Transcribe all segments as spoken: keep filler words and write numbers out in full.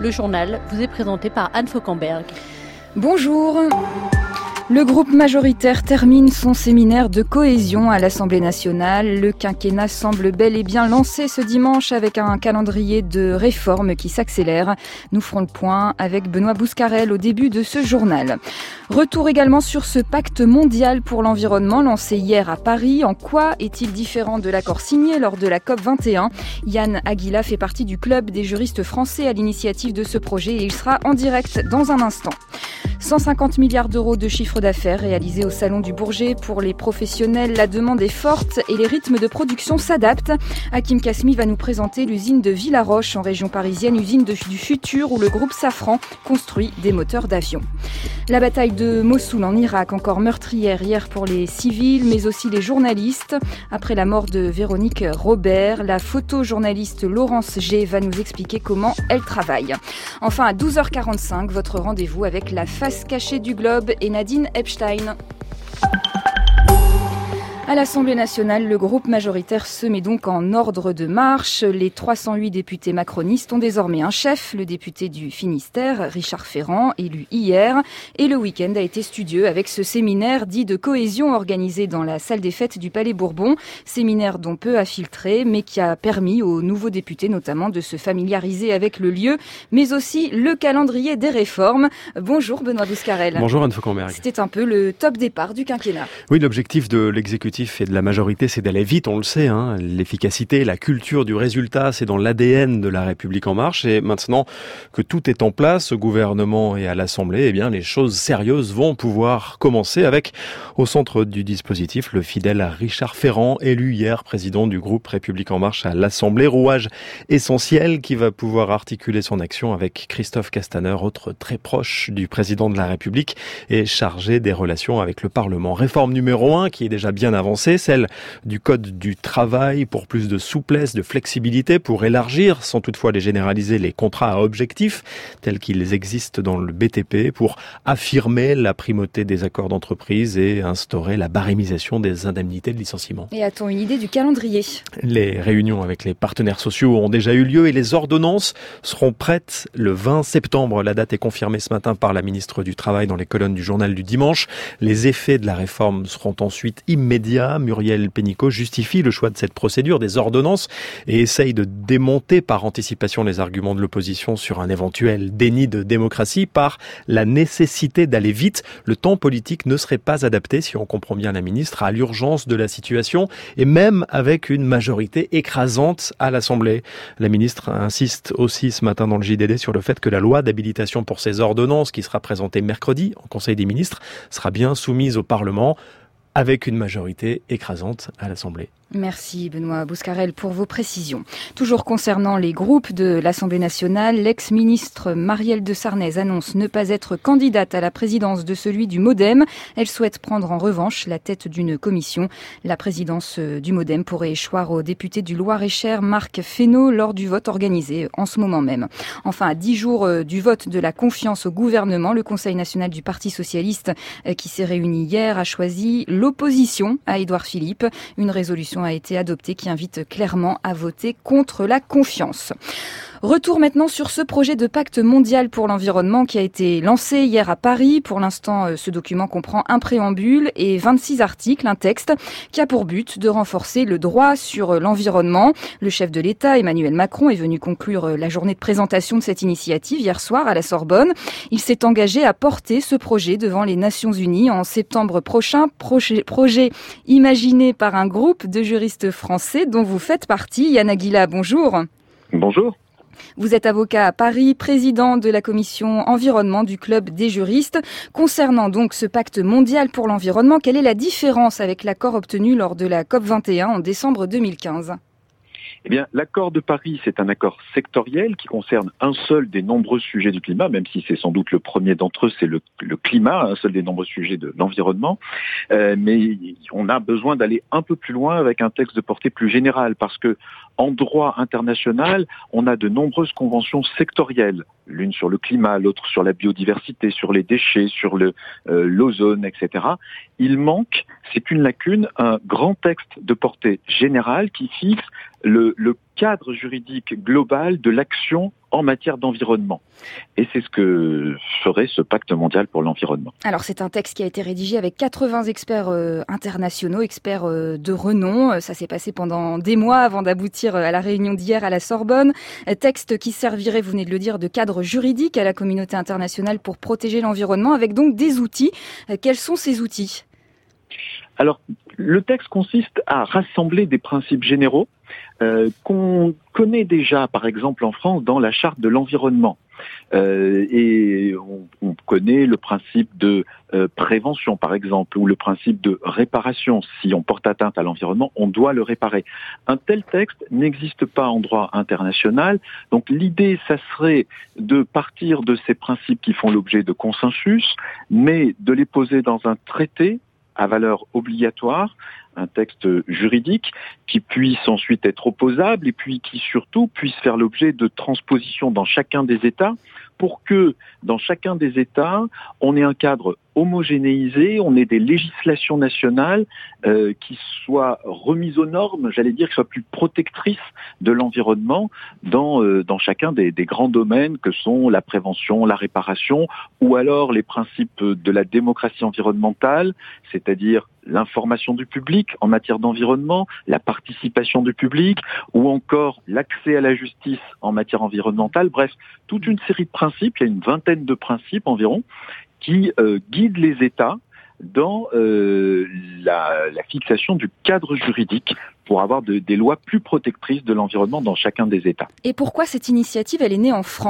Le journal vous est présenté par Anne Fauquemberg. Bonjour. Le groupe majoritaire termine son séminaire de cohésion à l'Assemblée nationale. Le quinquennat semble bel et bien lancé ce dimanche avec un calendrier de réformes qui s'accélère. Nous ferons le point avec Benoît Bouscarel au début de ce journal. Retour également sur ce pacte mondial pour l'environnement lancé hier à Paris. En quoi est-il différent de l'accord signé lors de la COP vingt et un ? Yann Aguila fait partie du club des juristes français à l'initiative de ce projet et il sera en direct dans un instant. cent cinquante milliards d'euros de chiffre d'affaires réalisés au Salon du Bourget. Pour les professionnels, la demande est forte et les rythmes de production s'adaptent. Hakim Kasmi va nous présenter l'usine de Villaroche en région parisienne, usine de, du futur où le groupe Safran construit des moteurs d'avion. La bataille de Mossoul en Irak, encore meurtrière hier pour les civils, mais aussi les journalistes. Après la mort de Véronique Robert, la photojournaliste Laurence G va nous expliquer comment elle travaille. Enfin, à douze heures quarante-cinq, votre rendez-vous avec la face cachée du globe et Nadine Epstein. À l'Assemblée nationale, le groupe majoritaire se met donc en ordre de marche. Les trois cent huit députés macronistes ont désormais un chef, le député du Finistère, Richard Ferrand, élu hier. Et le week-end a été studieux avec ce séminaire dit de cohésion organisé dans la salle des fêtes du Palais Bourbon. Séminaire dont peu a filtré, mais qui a permis aux nouveaux députés notamment de se familiariser avec le lieu, mais aussi le calendrier des réformes. Bonjour Benoît Bouscarel. Bonjour Anne Fauquemberg. C'était un peu le top départ du quinquennat. Oui, l'objectif de l'exécutif et de la majorité, c'est d'aller vite, on le sait. Hein. L'efficacité, la culture du résultat, c'est dans l'A D N de La République En Marche. Et maintenant que tout est en place, au gouvernement et à l'Assemblée, eh bien, les choses sérieuses vont pouvoir commencer avec, au centre du dispositif, le fidèle Richard Ferrand, élu hier président du groupe République En Marche à l'Assemblée. Rouage essentiel qui va pouvoir articuler son action avec Christophe Castaner, autre très proche du président de la République et chargé des relations avec le Parlement. Réforme numéro un qui est déjà bien avancée. Celle du code du travail pour plus de souplesse, de flexibilité, pour élargir, sans toutefois les généraliser, les contrats à objectifs tels qu'ils existent dans le B T P, pour affirmer la primauté des accords d'entreprise et instaurer la barémisation des indemnités de licenciement. Et a-t-on une idée du calendrier ? Les réunions avec les partenaires sociaux ont déjà eu lieu et les ordonnances seront prêtes le vingt septembre. La date est confirmée ce matin par la ministre du Travail dans les colonnes du journal du dimanche. Les effets de la réforme seront ensuite immédiats. Muriel Pénicaud justifie le choix de cette procédure des ordonnances et essaye de démonter par anticipation les arguments de l'opposition sur un éventuel déni de démocratie par la nécessité d'aller vite. Le temps politique ne serait pas adapté, si on comprend bien la ministre, à l'urgence de la situation et même avec une majorité écrasante à l'Assemblée. La ministre insiste aussi ce matin dans le J D D sur le fait que la loi d'habilitation pour ces ordonnances qui sera présentée mercredi en Conseil des ministres sera bien soumise au Parlement avec une majorité écrasante à l'Assemblée. Merci Benoît Bouscarel pour vos précisions. Toujours concernant les groupes de l'Assemblée nationale, l'ex-ministre Marielle de Sarnez annonce ne pas être candidate à la présidence de celui du MoDem. Elle souhaite prendre en revanche la tête d'une commission. La présidence du MoDem pourrait échoir au député du Loir-et-Cher Marc Fesneau lors du vote organisé en ce moment même. Enfin, à dix jours du vote de la confiance au gouvernement, le Conseil national du Parti socialiste qui s'est réuni hier a choisi l'opposition à Édouard Philippe. Une résolution a été adoptée qui invite clairement à voter contre la confiance. Retour maintenant sur ce projet de pacte mondial pour l'environnement qui a été lancé hier à Paris. Pour l'instant, ce document comprend un préambule et vingt-six articles, un texte qui a pour but de renforcer le droit sur l'environnement. Le chef de l'État, Emmanuel Macron, est venu conclure la journée de présentation de cette initiative hier soir à la Sorbonne. Il s'est engagé à porter ce projet devant les Nations Unies en septembre prochain. Projet, projet imaginé par un groupe de juristes français dont vous faites partie. Yann Aguila, bonjour. Bonjour. Vous êtes avocat à Paris, président de la commission environnement du club des juristes. Concernant donc ce pacte mondial pour l'environnement, quelle est la différence avec l'accord obtenu lors de la COP vingt et un en décembre deux mille quinze ? Eh bien, l'accord de Paris, c'est un accord sectoriel qui concerne un seul des nombreux sujets du climat, même si c'est sans doute le premier d'entre eux, c'est le, le climat, un seul des nombreux sujets de l'environnement. Euh, mais on a besoin d'aller un peu plus loin avec un texte de portée plus générale, parce que en droit international, on a de nombreuses conventions sectorielles, l'une sur le climat, l'autre sur la biodiversité, sur les déchets, sur le euh, l'ozone, et cetera. Il manque, c'est une lacune, un grand texte de portée générale qui fixe le, le cadre juridique global de l'action en matière d'environnement. Et c'est ce que ferait ce pacte mondial pour l'environnement. Alors c'est un texte qui a été rédigé avec quatre-vingts experts euh, internationaux, experts euh, de renom. Ça s'est passé pendant des mois avant d'aboutir à la réunion d'hier à la Sorbonne. Texte qui servirait, vous venez de le dire, de cadre juridique à la communauté internationale pour protéger l'environnement, avec donc des outils. Quels sont ces outils ? Alors, le texte consiste à rassembler des principes généraux euh, qu'on connaît déjà, par exemple en France, dans la charte de l'environnement. Euh, et on, on connaît le principe de euh, prévention, par exemple, ou le principe de réparation. Si on porte atteinte à l'environnement, on doit le réparer. Un tel texte n'existe pas en droit international. Donc l'idée, ça serait de partir de ces principes qui font l'objet de consensus, mais de les poser dans un traité à valeur obligatoire, un texte juridique qui puisse ensuite être opposable et puis qui surtout puisse faire l'objet de transposition dans chacun des États pour que dans chacun des États, on ait un cadre homogénéisé, on ait des législations nationales euh, qui soient remises aux normes, j'allais dire, qui soient plus protectrices de l'environnement dans, euh, dans chacun des, des grands domaines que sont la prévention, la réparation, ou alors les principes de la démocratie environnementale, c'est-à-dire l'information du public en matière d'environnement, la participation du public, ou encore l'accès à la justice en matière environnementale. Bref, toute une série de principes, il y a une vingtaine de principes environ, qui euh, guident les États dans euh, la, la fixation du cadre juridique pour avoir de, des lois plus protectrices de l'environnement dans chacun des États. Et pourquoi cette initiative, elle est née en France ?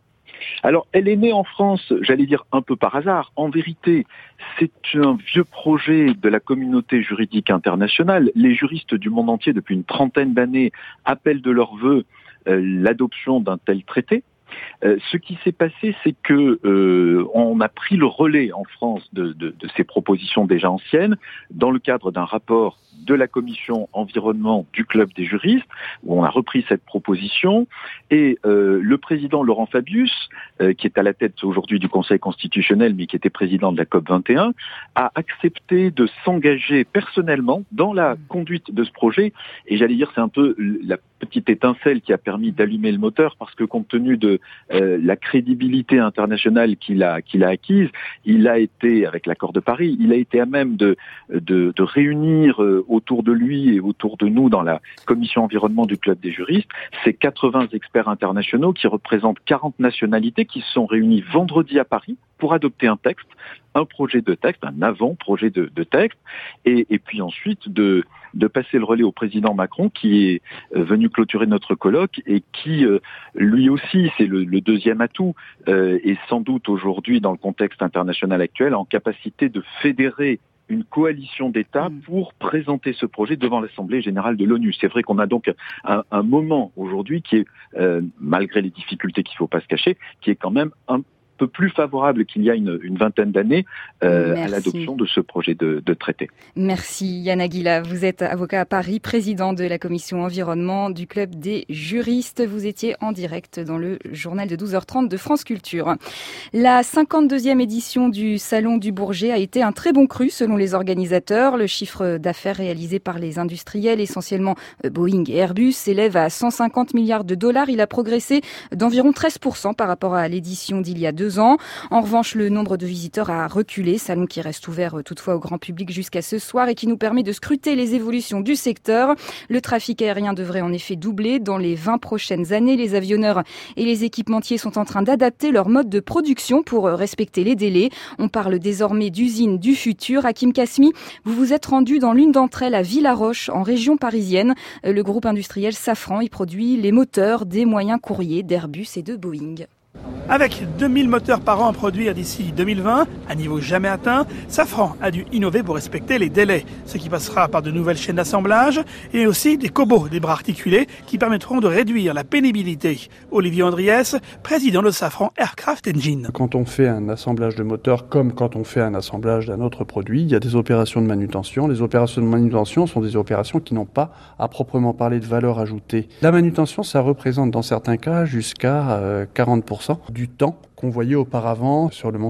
Alors, elle est née en France, j'allais dire un peu par hasard. En vérité, c'est un vieux projet de la communauté juridique internationale. Les juristes du monde entier, depuis une trentaine d'années, appellent de leur vœu euh, l'adoption d'un tel traité. Euh, ce qui s'est passé, c'est que euh, on a pris le relais en France de, de, de ces propositions déjà anciennes dans le cadre d'un rapport de la commission environnement du club des juristes, où on a repris cette proposition, et euh, le président Laurent Fabius, euh, qui est à la tête aujourd'hui du Conseil constitutionnel, mais qui était président de la COP vingt et un, a accepté de s'engager personnellement dans la conduite de ce projet, et j'allais dire c'est un peu la petite étincelle qui a permis d'allumer le moteur, parce que compte tenu de euh, la crédibilité internationale qu'il a, qu'il a acquise, il a été, avec l'accord de Paris, il a été à même de, de, de réunir euh, autour de lui et autour de nous dans la commission environnement du club des juristes ces quatre-vingts experts internationaux qui représentent quarante nationalités qui se sont réunis vendredi à Paris pour adopter un texte, un projet de texte, un avant-projet de, de texte, et, et puis ensuite de, de passer le relais au président Macron qui est venu clôturer notre colloque et qui, euh, lui aussi, c'est le, le deuxième atout, euh, est sans doute aujourd'hui dans le contexte international actuel en capacité de fédérer une coalition d'États pour présenter ce projet devant l'Assemblée générale de l'ONU. C'est vrai qu'on a donc un, un moment aujourd'hui qui est, euh, malgré les difficultés qu'il ne faut pas se cacher, qui est quand même un peu plus favorable qu'il y a une, une vingtaine d'années euh, à l'adoption de ce projet de, de traité. Merci Yann Aguila. Vous êtes avocat à Paris, président de la commission environnement du club des juristes. Vous étiez en direct dans le journal de douze heures trente de France Culture. La cinquante-deuxième édition du Salon du Bourget a été un très bon cru selon les organisateurs. Le chiffre d'affaires réalisé par les industriels, essentiellement Boeing et Airbus, s'élève à cent cinquante milliards de dollars. Il a progressé d'environ treize pour cent par rapport à l'édition d'il y a deux ans. En revanche, le nombre de visiteurs a reculé, salon qui reste ouvert toutefois au grand public jusqu'à ce soir et qui nous permet de scruter les évolutions du secteur. Le trafic aérien devrait en effet doubler dans les vingt prochaines années. Les avionneurs et les équipementiers sont en train d'adapter leur mode de production pour respecter les délais. On parle désormais d'usines du futur. Hakim Kasmi, vous vous êtes rendu dans l'une d'entre elles à Villaroche, en région parisienne. Le groupe industriel Safran y produit les moteurs des moyens courriers d'Airbus et de Boeing. Avec deux mille moteurs par an à produire d'ici deux mille vingt, un niveau jamais atteint, Safran a dû innover pour respecter les délais, ce qui passera par de nouvelles chaînes d'assemblage et aussi des cobots, des bras articulés qui permettront de réduire la pénibilité. Olivier Andriès, président de Safran Aircraft Engine. Quand on fait un assemblage de moteur comme quand on fait un assemblage d'un autre produit, il y a des opérations de manutention. Les opérations de manutention sont des opérations qui n'ont pas à proprement parler de valeur ajoutée. La manutention, ça représente dans certains cas jusqu'à quarante pour cent du temps qu'on voyait auparavant sur le montage.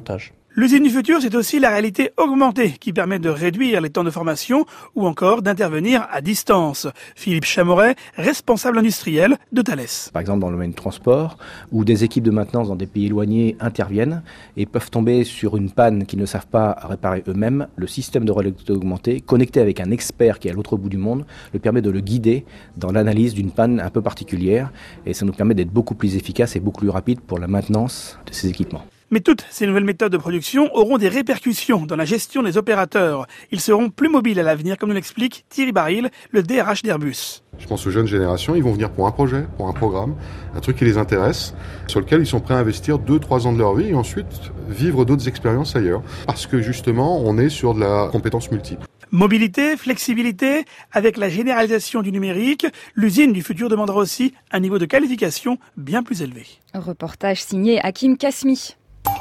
L'usine du futur, c'est aussi la réalité augmentée qui permet de réduire les temps de formation ou encore d'intervenir à distance. Philippe Chamoret, responsable industriel de Thales. Par exemple dans le domaine du transport, où des équipes de maintenance dans des pays éloignés interviennent et peuvent tomber sur une panne qu'ils ne savent pas réparer eux-mêmes. Le système de réalité augmentée, connecté avec un expert qui est à l'autre bout du monde, le permet de le guider dans l'analyse d'une panne un peu particulière. Et ça nous permet d'être beaucoup plus efficace et beaucoup plus rapide pour la maintenance de ces équipements. Mais toutes ces nouvelles méthodes de production auront des répercussions dans la gestion des opérateurs. Ils seront plus mobiles à l'avenir, comme nous l'explique Thierry Baril, le D R H d'Airbus. Je pense aux jeunes générations, ils vont venir pour un projet, pour un programme, un truc qui les intéresse, sur lequel ils sont prêts à investir deux trois ans de leur vie et ensuite vivre d'autres expériences ailleurs. Parce que justement, on est sur de la compétence multiple. Mobilité, flexibilité, avec la généralisation du numérique, l'usine du futur demandera aussi un niveau de qualification bien plus élevé. Reportage signé Hakim Kasmi.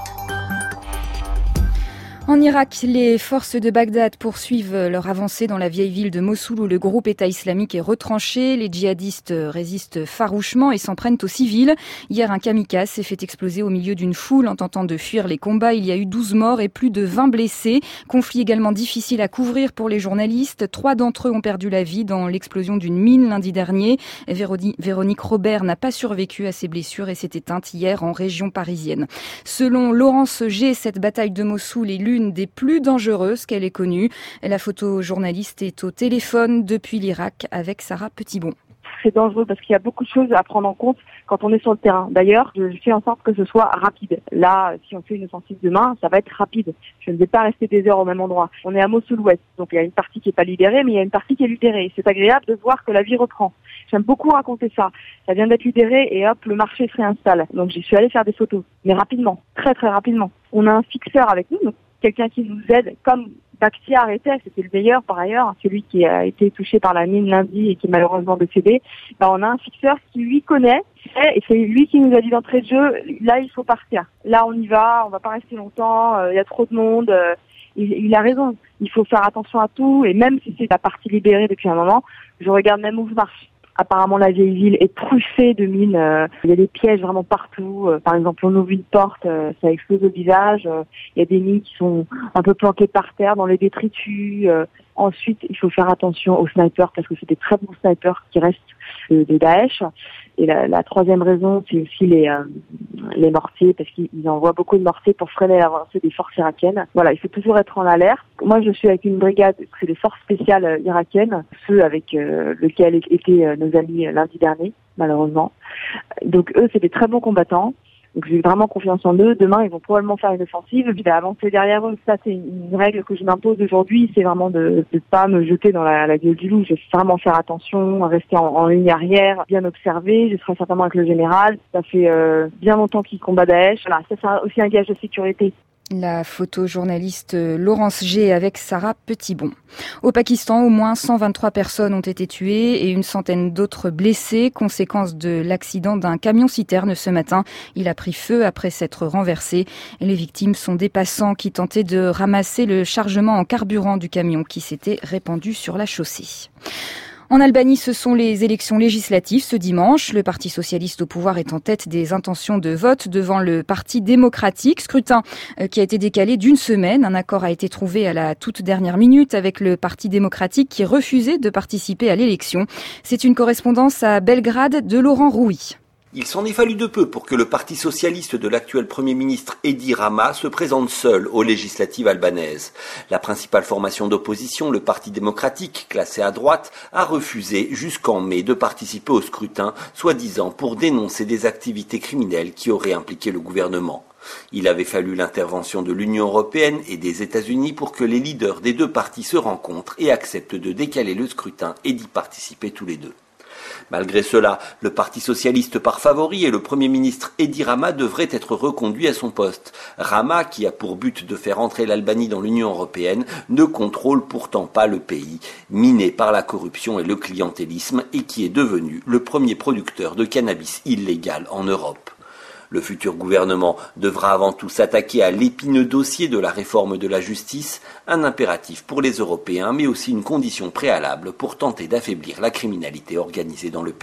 En Irak, les forces de Bagdad poursuivent leur avancée dans la vieille ville de Mossoul où le groupe État islamique est retranché. Les djihadistes résistent farouchement et s'en prennent aux civils. Hier, un kamikaze s'est fait exploser au milieu d'une foule en tentant de fuir les combats. Il y a eu douze morts et plus de vingt blessés. Conflit également difficile à couvrir pour les journalistes. Trois d'entre eux ont perdu la vie dans l'explosion d'une mine lundi dernier. Véronique Robert n'a pas survécu à ses blessures et s'est éteinte hier en région parisienne. Selon Laurence G, cette bataille de Mossoul est l'une des plus dangereuses qu'elle ait connues. La photojournaliste est au téléphone depuis l'Irak avec Sarah Petitbon. C'est dangereux parce qu'il y a beaucoup de choses à prendre en compte quand on est sur le terrain. D'ailleurs, je fais en sorte que ce soit rapide. Là, si on fait une offensive demain, ça va être rapide. Je ne vais pas rester des heures au même endroit. On est à Mossoul-Ouest, donc il y a une partie qui n'est pas libérée, mais il y a une partie qui est libérée. C'est agréable de voir que la vie reprend. J'aime beaucoup raconter ça. Ça vient d'être libéré et hop, le marché se réinstalle. Donc j'y suis allée faire des photos, mais rapidement, très très rapidement. On a un fixeur avec nous, donc quelqu'un qui nous aide, comme Bakhtiar était, c'était le meilleur par ailleurs, celui qui a été touché par la mine lundi et qui est malheureusement décédé. Ben, on a un fixeur qui lui connaît et c'est lui qui nous a dit d'entrée de jeu, là il faut partir. Là on y va, on va pas rester longtemps, il euh, y a trop de monde. Euh, il, il a raison, il faut faire attention à tout et même si c'est la partie libérée depuis un moment, je regarde même où je marche. Apparemment, la vieille ville est truffée de mines. Euh, il y a des pièges vraiment partout. Euh, par exemple, on ouvre une porte, euh, ça explose au visage. Euh, il y a des mines qui sont un peu planquées par terre dans les détritus. Euh, ensuite, il faut faire attention aux snipers parce que c'est des très bons snipers qui restent de, de Daesh. Et la, la troisième raison, c'est aussi les, euh, les mortiers parce qu'ils envoient beaucoup de mortiers pour freiner l'avancée des forces irakiennes. Voilà, il faut toujours être en alerte. Moi, je suis avec une brigade, c'est les forces spéciales irakiennes, ceux avec euh, lesquels étaient euh, nos amis euh, lundi dernier, malheureusement. Donc eux, c'est des très bons combattants. Donc j'ai vraiment confiance en eux. Demain, ils vont probablement faire une offensive. Je vais avancer derrière eux. Ça, c'est une règle que je m'impose aujourd'hui. C'est vraiment de ne pas me jeter dans la, la gueule du loup. Je vais vraiment faire attention, rester en, en ligne arrière, bien observer. Je serai certainement avec le général. Ça fait euh, bien longtemps qu'il combat Daesh. Voilà, ça, c'est aussi un gage de sécurité. La photojournaliste Laurence G avec Sarah Petitbon. Au Pakistan, au moins cent vingt-trois personnes ont été tuées et une centaine d'autres blessées, conséquence de l'accident d'un camion-citerne ce matin. Il a pris feu après s'être renversé. Les victimes sont des passants qui tentaient de ramasser le chargement en carburant du camion qui s'était répandu sur la chaussée. En Albanie, ce sont les élections législatives ce dimanche. Le Parti socialiste au pouvoir est en tête des intentions de vote devant le Parti démocratique. Scrutin qui a été décalé d'une semaine. Un accord a été trouvé à la toute dernière minute avec le Parti démocratique qui refusait de participer à l'élection. C'est une correspondance à Belgrade de Laurent Rouy. Il s'en est fallu de peu pour que le parti socialiste de l'actuel Premier ministre Edi Rama se présente seul aux législatives albanaises. La principale formation d'opposition, le Parti démocratique, classé à droite, a refusé jusqu'en mai de participer au scrutin, soi-disant pour dénoncer des activités criminelles qui auraient impliqué le gouvernement. Il avait fallu l'intervention de l'Union européenne et des États-Unis pour que les leaders des deux partis se rencontrent et acceptent de décaler le scrutin et d'y participer tous les deux. Malgré cela, le Parti socialiste par favori et le Premier ministre Edi Rama devraient être reconduits à son poste. Rama, qui a pour but de faire entrer l'Albanie dans l'Union européenne, ne contrôle pourtant pas le pays, miné par la corruption et le clientélisme, et qui est devenu le premier producteur de cannabis illégal en Europe. Le futur gouvernement devra avant tout s'attaquer à l'épineux dossier de la réforme de la justice, un impératif pour les Européens, mais aussi une condition préalable pour tenter d'affaiblir la criminalité organisée dans le pays.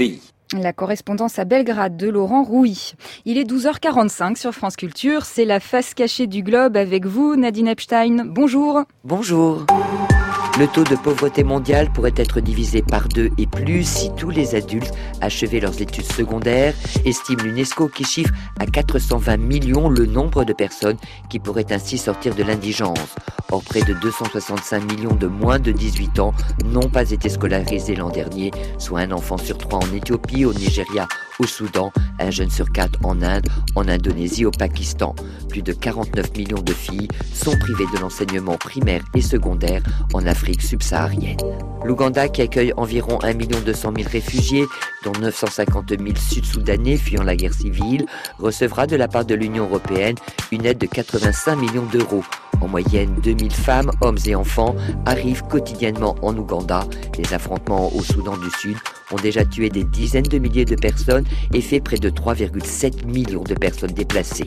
La correspondance à Belgrade de Laurent Rouy. Il est douze heures quarante-cinq sur France Culture. C'est la face cachée du globe avec vous, Nadine Epstein. Bonjour. Bonjour. Le taux de pauvreté mondiale pourrait être divisé par deux et plus si tous les adultes achevaient leurs études secondaires, estime l'UNESCO qui chiffre à quatre cent vingt millions le nombre de personnes qui pourraient ainsi sortir de l'indigence. Or, près de deux cent soixante-cinq millions de moins de dix-huit ans n'ont pas été scolarisés l'an dernier, soit un enfant sur trois en Éthiopie, au Nigeria, au Soudan, un jeune sur quatre en Inde, en Indonésie, au Pakistan. Plus de quarante-neuf millions de filles sont privées de l'enseignement primaire et secondaire en Afrique subsaharienne. L'Ouganda, qui accueille environ un million deux cent mille réfugiés, dont neuf cent cinquante mille Sud-Soudanais fuyant la guerre civile, recevra de la part de l'Union européenne une aide de quatre-vingt-cinq millions d'euros. En moyenne, deux mille femmes, hommes et enfants arrivent quotidiennement en Ouganda. Les affrontements au Soudan du Sud ont déjà tué des dizaines de milliers de personnes et fait près de trois virgule sept millions de personnes déplacées.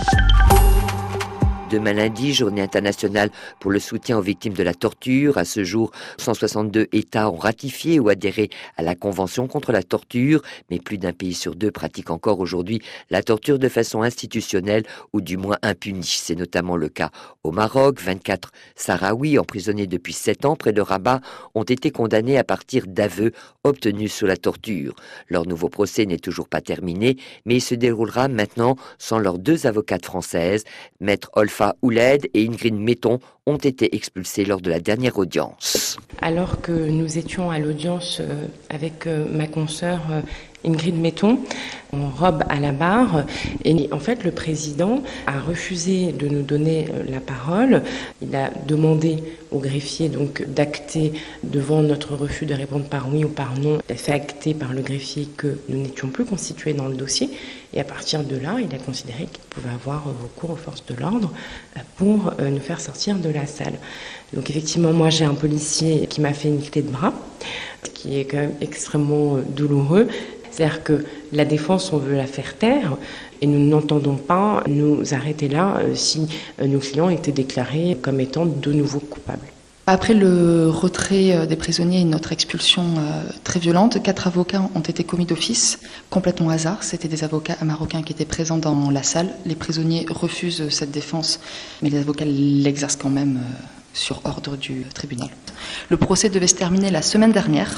Demain lundi, journée internationale pour le soutien aux victimes de la torture. À ce jour, cent soixante-deux États ont ratifié ou adhéré à la Convention contre la torture, mais plus d'un pays sur deux pratique encore aujourd'hui la torture de façon institutionnelle ou du moins impunie. C'est notamment le cas au Maroc. vingt-quatre Sahraouis emprisonnés depuis sept ans près de Rabat ont été condamnés à partir d'aveux obtenus sous la torture. Leur nouveau procès n'est toujours pas terminé, mais il se déroulera maintenant sans leurs deux avocates françaises, Maître Olfa Ouled et Ingrid Metton, ont été expulsés lors de la dernière audience. Alors que nous étions à l'audience avec ma consoeur Ingrid Metton, en robe à la barre, et en fait le président a refusé de nous donner la parole. Il a demandé au greffier donc d'acter devant notre refus de répondre par oui ou par non. Il a fait acter par le greffier que nous n'étions plus constitués dans le dossier, et à partir de là, il a considéré qu'il pouvait avoir recours aux forces de l'ordre pour nous faire sortir de la salle. Donc effectivement, moi j'ai un policier qui m'a fait une clé de bras, ce qui est quand même extrêmement douloureux. C'est-à-dire que la défense, on veut la faire taire et nous n'entendons pas nous arrêter là si nos clients étaient déclarés comme étant de nouveau coupables. Après le retrait des prisonniers et notre expulsion très violente, quatre avocats ont été commis d'office, complètement au hasard. C'était des avocats marocains qui étaient présents dans la salle. Les prisonniers refusent cette défense, mais les avocats l'exercent quand même sur ordre du tribunal. Le procès devait se terminer la semaine dernière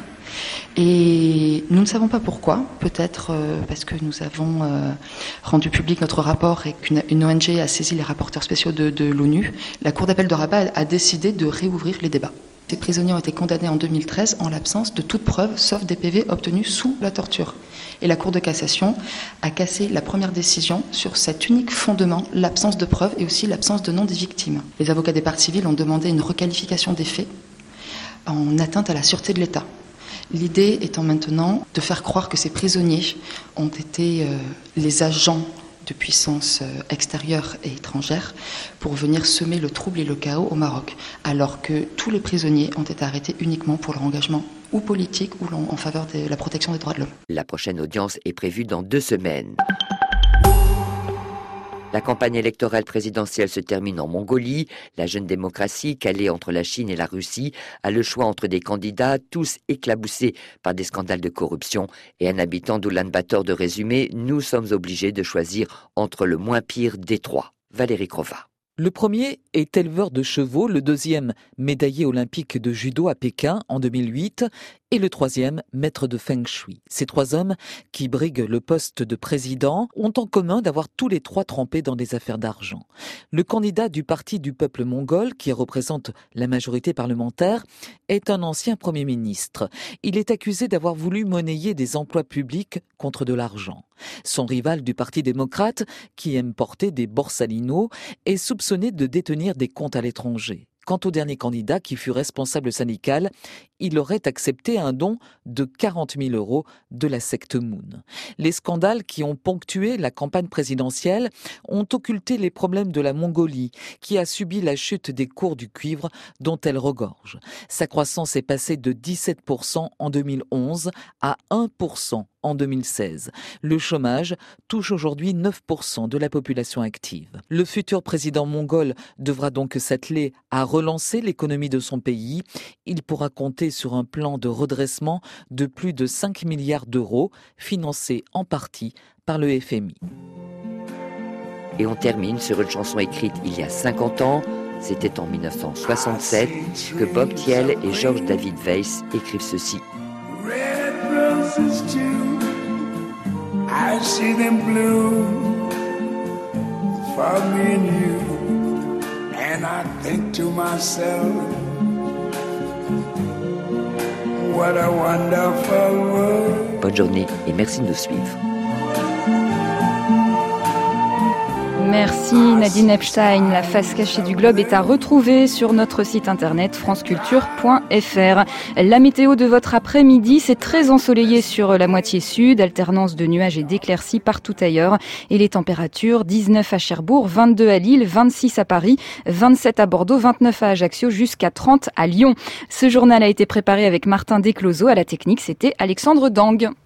et nous ne savons pas pourquoi. Peut-être euh, parce que nous avons euh, rendu public notre rapport et qu'une une O N G a saisi les rapporteurs spéciaux de, de l'ONU. La Cour d'appel de Rabat a décidé de réouvrir les débats. Ces prisonniers ont été condamnés en deux mille treize en l'absence de toute preuve, sauf des P V obtenus sous la torture. Et la Cour de cassation a cassé la première décision sur cet unique fondement, l'absence de preuves et aussi l'absence de nom des victimes. Les avocats des parties civiles ont demandé une requalification des faits en atteinte à la sûreté de l'État. L'idée étant maintenant de faire croire que ces prisonniers ont été euh, les agents de puissances extérieures et étrangères pour venir semer le trouble et le chaos au Maroc, alors que tous les prisonniers ont été arrêtés uniquement pour leur engagement ou politique ou en faveur de la protection des droits de l'homme. La prochaine audience est prévue dans deux semaines. La campagne électorale présidentielle se termine en Mongolie. La jeune démocratie, calée entre la Chine et la Russie, a le choix entre des candidats, tous éclaboussés par des scandales de corruption, et un habitant d'Oulan-Bator de résumer « Nous sommes obligés de choisir entre le moins pire des trois ». Valérie Crova. Le premier est éleveur de chevaux, le deuxième médaillé olympique de judo à Pékin en deux mille huit et le troisième maître de feng shui. Ces trois hommes qui briguent le poste de président ont en commun d'avoir tous les trois trempé dans des affaires d'argent. Le candidat du parti du peuple mongol, qui représente la majorité parlementaire, est un ancien Premier ministre. Il est accusé d'avoir voulu monnayer des emplois publics contre de l'argent. Son rival du Parti démocrate, qui aime porter des borsalinos, est soupçonné de détenir des comptes à l'étranger. Quant au dernier candidat, qui fut responsable syndical, il aurait accepté un don de quarante mille euros de la secte Moon. Les scandales qui ont ponctué la campagne présidentielle ont occulté les problèmes de la Mongolie, qui a subi la chute des cours du cuivre dont elle regorge. Sa croissance est passée de dix-sept pour cent en deux mille onze à un pour cent en deux mille seize. Le chômage touche aujourd'hui neuf pour cent de la population active. Le futur président mongol devra donc s'atteler à relancer l'économie de son pays. Il pourra compter sur un plan de redressement de plus de cinq milliards d'euros, financé en partie par le F M I. Et on termine sur une chanson écrite il y a cinquante ans. C'était en mille neuf cent soixante-sept que Bob Thiel et George David Weiss écrivent ceci. Red roses too, I see them bloom for me and you, and I think to myself, what a wonderful world. Bonne journée et merci de nous suivre. Merci Nadine Epstein. La face cachée du globe est à retrouver sur notre site internet franceculture point f r. La météo de votre après-midi, c'est très ensoleillé sur la moitié sud, alternance de nuages et d'éclaircies partout ailleurs. Et les températures, dix-neuf à Cherbourg, vingt-deux à Lille, vingt-six à Paris, vingt-sept à Bordeaux, vingt-neuf à Ajaccio, jusqu'à trente à Lyon. Ce journal a été préparé avec Martin Descloseaux. À la technique, c'était Alexandre Dang.